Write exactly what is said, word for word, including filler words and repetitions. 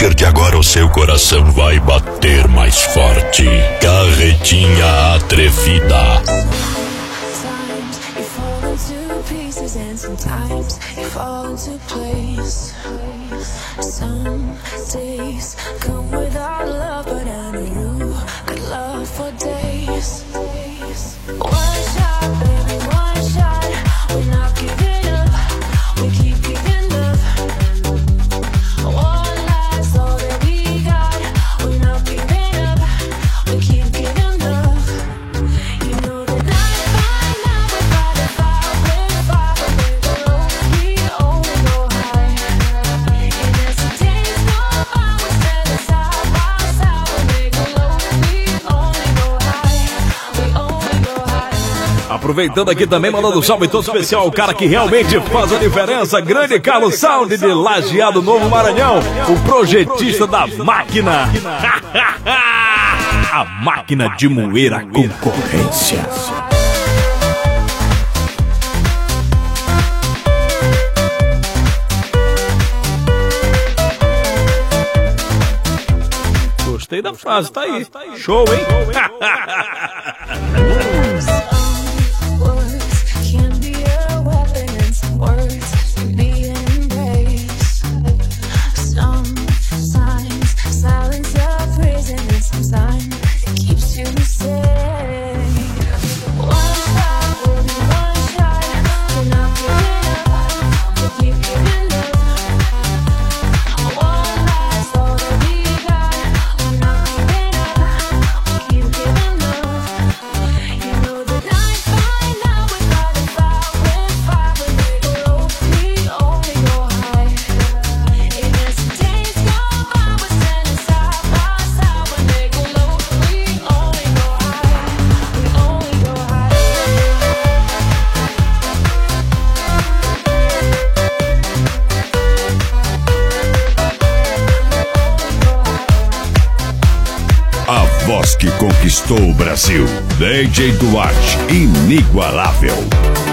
partir de agora o seu coração vai bater mais forte. Carretinha Atrevida. Sometimes you fall into place. Some days come without love, but I know you got love for days. One shot, baby, one shot. We're not giving up, we keep giving love. One life's all that we got. We're not giving up, we keep giving love. You know that night by night we fight and fight, we fight, we go low, we only go high. And as the days go by, we're standing side by side. When they go low, we only go high, we only go high. Aproveitando aqui também, mandando um salve todo especial ao cara que realmente faz a diferença, grande Carlos Sound de Lajeado, Novo Maranhão, o projetista da máquina. A máquina de moer a concorrência. Gostei da frase, tá aí. Show, hein? Words can be a weapon and some words can be an embrace. Sometimes silence a prison and sometimes it keeps you safe. One shot, baby, one shot. We're not giving up, we keep giving love. One life's all that we got. We're not giving up, we keep giving love. You know that night by night we fight and fight, we fight. When they go low, we only go high. And as the days go by, we're standing side by side. When they go low, we only go high, we only go high. A voz que conquistou o Brasil. D J Duarte, inigualável.